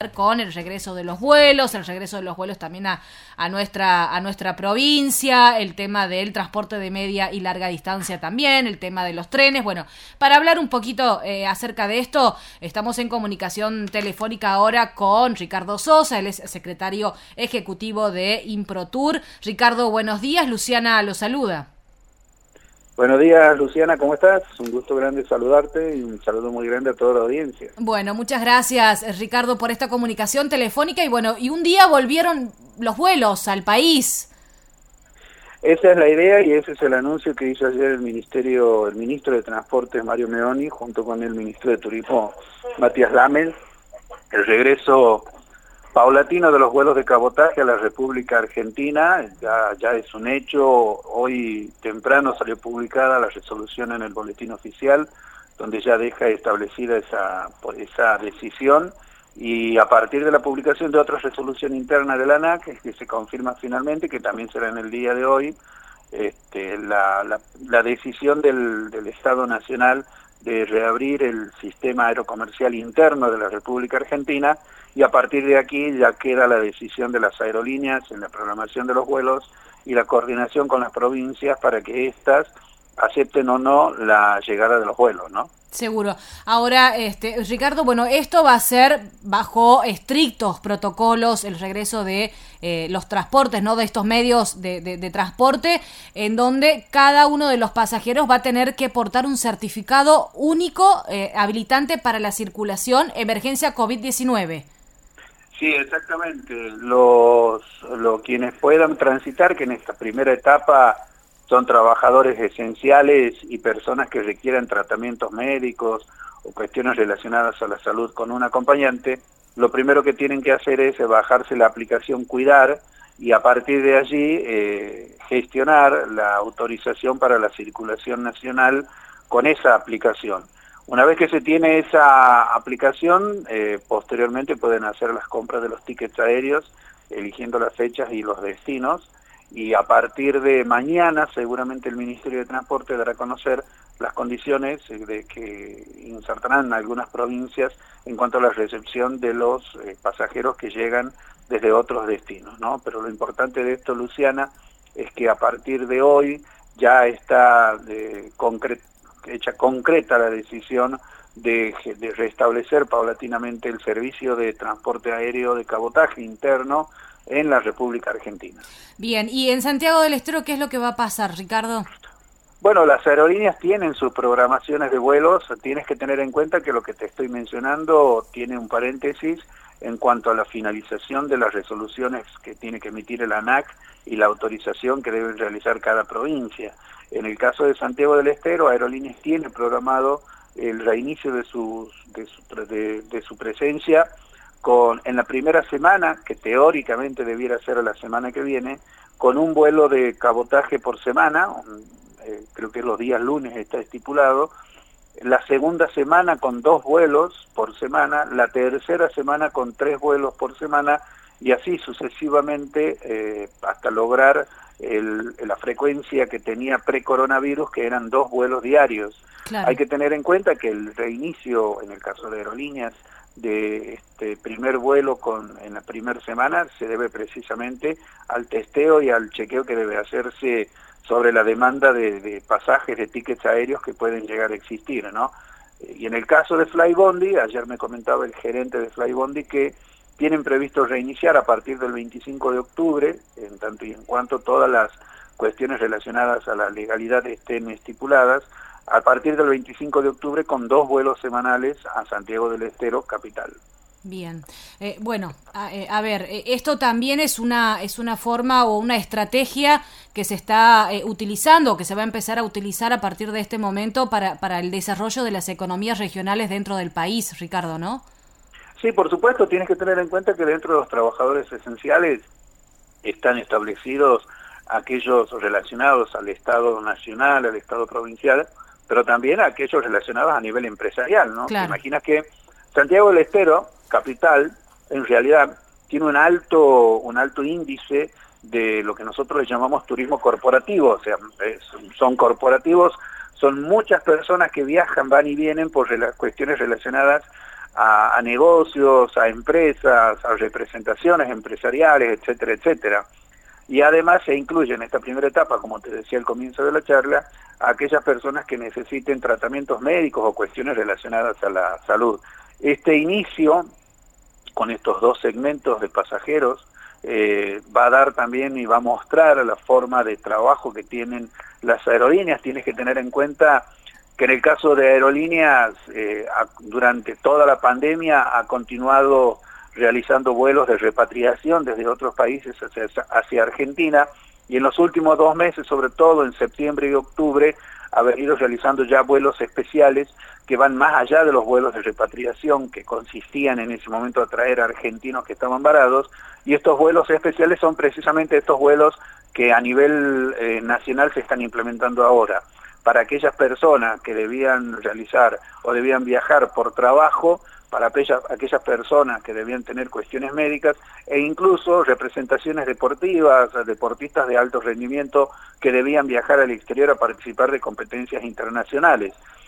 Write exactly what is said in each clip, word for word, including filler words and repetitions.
con el regreso de los vuelos, el regreso de los vuelos también a, a nuestra a nuestra provincia, el tema del transporte de media y larga distancia también, el tema de los trenes. Bueno, para hablar un poquito eh, acerca de esto, estamos en comunicación telefónica ahora con Ricardo Sosa, él es secretario ejecutivo de Improtur. Ricardo, buenos días, Luciana lo saluda. Buenos días, Luciana, ¿cómo estás? Un gusto grande saludarte y un saludo muy grande a toda la audiencia. Bueno, muchas gracias, Ricardo, por esta comunicación telefónica. Y bueno, y un día volvieron los vuelos al país. Esa es la idea y ese es el anuncio que hizo ayer el ministerio, el ministro de Transportes, Mario Meoni, junto con el ministro de Turismo, Matías Lammel, el regreso paulatino de los vuelos de cabotaje a la República Argentina. Ya, ya es un hecho. Hoy temprano salió publicada la resolución en el boletín oficial, donde ya deja establecida esa, esa decisión, y a partir de la publicación de otra resolución interna de la ANAC, que se confirma finalmente, que también será en el día de hoy, este, la, la, la decisión del, del Estado Nacional de reabrir el sistema aerocomercial interno de la República Argentina, y a partir de aquí ya queda la decisión de las aerolíneas en la programación de los vuelos y la coordinación con las provincias para que éstas acepten o no la llegada de los vuelos, ¿no? Seguro. Ahora, este, Ricardo, bueno, esto va a ser bajo estrictos protocolos el regreso de eh, los transportes, ¿no? De estos medios de, de, de transporte, en donde cada uno de los pasajeros va a tener que portar un certificado único eh, habilitante para la circulación emergencia COVID diecinueve. Sí, exactamente. Los, los quienes puedan transitar, que en esta primera etapa son trabajadores esenciales y personas que requieran tratamientos médicos o cuestiones relacionadas a la salud con un acompañante, lo primero que tienen que hacer es bajarse la aplicación Cuidar y a partir de allí eh, gestionar la autorización para la circulación nacional con esa aplicación. Una vez que se tiene esa aplicación, eh, posteriormente pueden hacer las compras de los tickets aéreos, eligiendo las fechas y los destinos, y a partir de mañana seguramente el Ministerio de Transporte dará a conocer las condiciones de que insertarán algunas provincias en cuanto a la recepción de los eh, pasajeros que llegan desde otros destinos, ¿no? Pero lo importante de esto, Luciana, es que a partir de hoy ya está de concreto hecha concreta la decisión de, de restablecer paulatinamente el servicio de transporte aéreo de cabotaje interno en la República Argentina. Bien, ¿y en Santiago del Estero qué es lo que va a pasar, Ricardo? Bueno, las aerolíneas tienen sus programaciones de vuelos. Tienes que tener en cuenta que lo que te estoy mencionando tiene un paréntesis en cuanto a la finalización de las resoluciones que tiene que emitir el ANAC y la autorización que debe realizar cada provincia. En el caso de Santiago del Estero, Aerolíneas tiene programado el reinicio de, sus, de, su, de, de su presencia con, en la primera semana, que teóricamente debiera ser la semana que viene, con un vuelo de cabotaje por semana, eh, creo que los días lunes está estipulado, la segunda semana con dos vuelos por semana, la tercera semana con tres vuelos por semana, y así sucesivamente eh, hasta lograr el, la frecuencia que tenía pre-coronavirus, que eran dos vuelos diarios. Claro. Hay que tener en cuenta que el reinicio, en el caso de aerolíneas, de este primer vuelo con en la primera semana se debe precisamente al testeo y al chequeo que debe hacerse sobre la demanda de, de pasajes, de tickets aéreos que pueden llegar a existir, ¿no? Y en el caso de Flybondi, ayer me comentaba el gerente de Flybondi que tienen previsto reiniciar a partir del veinticinco de octubre, en tanto y en cuanto todas las cuestiones relacionadas a la legalidad estén estipuladas, a partir del veinticinco de octubre con dos vuelos semanales a Santiago del Estero, capital. Bien, eh, bueno, a, eh, a ver, eh, esto también es una es una forma o una estrategia que se está eh, utilizando, que se va a empezar a utilizar a partir de este momento para, para el desarrollo de las economías regionales dentro del país, Ricardo, ¿no? Sí, por supuesto, tienes que tener en cuenta que dentro de los trabajadores esenciales están establecidos aquellos relacionados al Estado nacional, al Estado provincial, pero también aquellos relacionados a nivel empresarial, ¿no? Claro. Te imaginas que Santiago del Estero, capital, en realidad tiene un alto, un alto índice de lo que nosotros le llamamos turismo corporativo, o sea, es, son corporativos, son muchas personas que viajan, van y vienen por las cuestiones relacionadas a, a negocios, a empresas, a representaciones empresariales, etcétera, etcétera. Y además se incluye en esta primera etapa, como te decía al comienzo de la charla, a aquellas personas que necesiten tratamientos médicos o cuestiones relacionadas a la salud. Este inicio, con estos dos segmentos de pasajeros, eh, va a dar también y va a mostrar la forma de trabajo que tienen las aerolíneas. Tienes que tener en cuenta que en el caso de aerolíneas, eh, a, durante toda la pandemia ha continuado realizando vuelos de repatriación desde otros países hacia, hacia Argentina, y en los últimos dos meses, sobre todo en septiembre y octubre, ha venido realizando ya vuelos especiales que van más allá de los vuelos de repatriación que consistían en ese momento a traer a argentinos que estaban varados, y estos vuelos especiales son precisamente estos vuelos que a nivel eh, nacional se están implementando ahora, para aquellas personas que debían realizar o debían viajar por trabajo, para aquellas, aquellas personas que debían tener cuestiones médicas e incluso representaciones deportivas, deportistas de alto rendimiento que debían viajar al exterior a participar de competencias internacionales.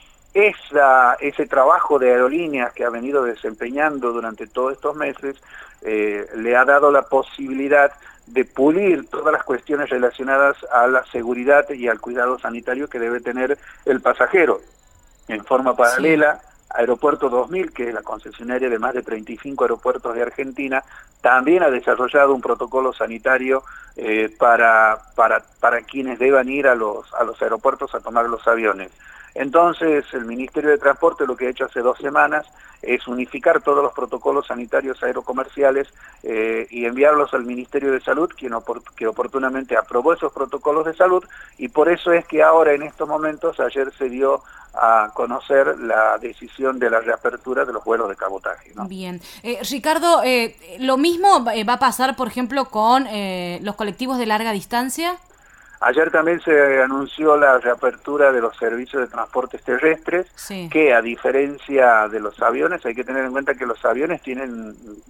Esa, ese trabajo de aerolíneas que ha venido desempeñando durante todos estos meses eh, le ha dado la posibilidad de pulir todas las cuestiones relacionadas a la seguridad y al cuidado sanitario que debe tener el pasajero. En forma paralela, sí. Aeropuerto dos mil, que es la concesionaria de más de treinta y cinco aeropuertos de Argentina, también ha desarrollado un protocolo sanitario eh, para, para, para quienes deban ir a los, a los aeropuertos a tomar los aviones. Entonces, el Ministerio de Transporte lo que ha hecho hace dos semanas es unificar todos los protocolos sanitarios aerocomerciales eh, y enviarlos al Ministerio de Salud, quien opor que oportunamente aprobó esos protocolos de salud, y por eso es que ahora, en estos momentos, ayer se dio a conocer la decisión de la reapertura de los vuelos de cabotaje, ¿no? Bien. Eh, Ricardo, eh, ¿lo mismo va a pasar, por ejemplo, con eh, los colectivos de larga distancia? Ayer también se anunció la reapertura de los servicios de transportes terrestres, sí. Que a diferencia de los aviones, hay que tener en cuenta que los aviones tienen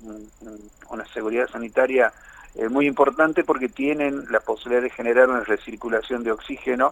una seguridad sanitaria eh, muy importante porque tienen la posibilidad de generar una recirculación de oxígeno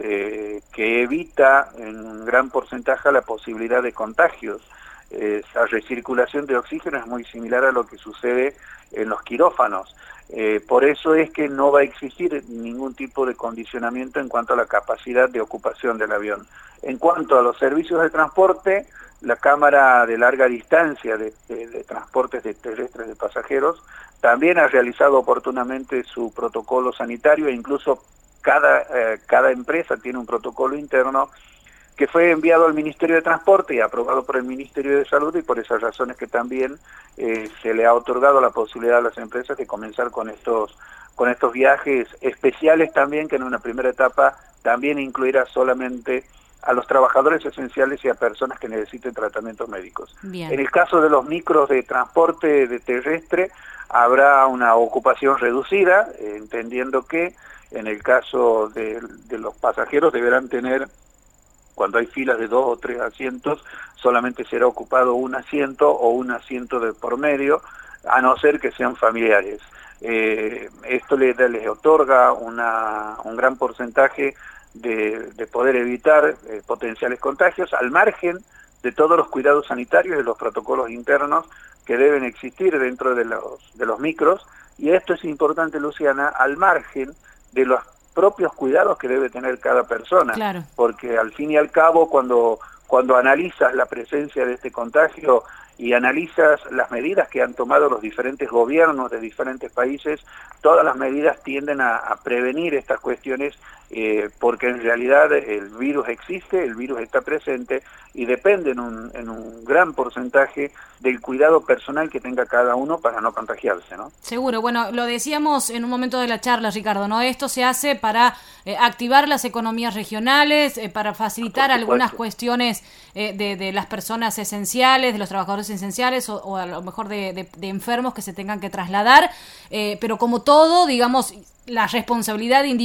eh, que evita en un gran porcentaje la posibilidad de contagios. Eh, esa recirculación de oxígeno es muy similar a lo que sucede en los quirófanos. Eh, por eso es que no va a existir ningún tipo de condicionamiento en cuanto a la capacidad de ocupación del avión. En cuanto a los servicios de transporte, la Cámara de Larga Distancia de, de, de Transportes de Terrestres de Pasajeros también ha realizado oportunamente su protocolo sanitario, e incluso cada, eh, cada empresa tiene un protocolo interno que fue enviado al Ministerio de Transporte y aprobado por el Ministerio de Salud, y por esas razones que también eh, se le ha otorgado la posibilidad a las empresas de comenzar con estos, con estos viajes especiales también, que en una primera etapa también incluirá solamente a los trabajadores esenciales y a personas que necesiten tratamientos médicos. Bien. En el caso de los micros de transporte de terrestre, habrá una ocupación reducida, eh, entendiendo que en el caso de, de los pasajeros deberán tener, cuando hay filas de dos o tres asientos, solamente será ocupado un asiento o un asiento de por medio, a no ser que sean familiares. Eh, esto les, les otorga una, un gran porcentaje de, de poder evitar eh, potenciales contagios, al margen de todos los cuidados sanitarios y de los protocolos internos que deben existir dentro de los, de los micros, y esto es importante, Luciana, al margen de los propios cuidados que debe tener cada persona, claro. Porque al fin y al cabo, cuando, cuando analizas la presencia de este contagio y analizas las medidas que han tomado los diferentes gobiernos de diferentes países, todas las medidas tienden a, a prevenir estas cuestiones, eh, porque en realidad el virus existe, el virus está presente, y depende en un, en un gran porcentaje del cuidado personal que tenga cada uno para no contagiarse, ¿no? Seguro. Bueno, lo decíamos en un momento de la charla, Ricardo, ¿no? Esto se hace para eh, activar las economías regionales, eh, para facilitar algunas cuestiones eh, de, de las personas esenciales, de los trabajadores esenciales, o, o a lo mejor de, de, de enfermos que se tengan que trasladar, eh, pero como todo, digamos, la responsabilidad individual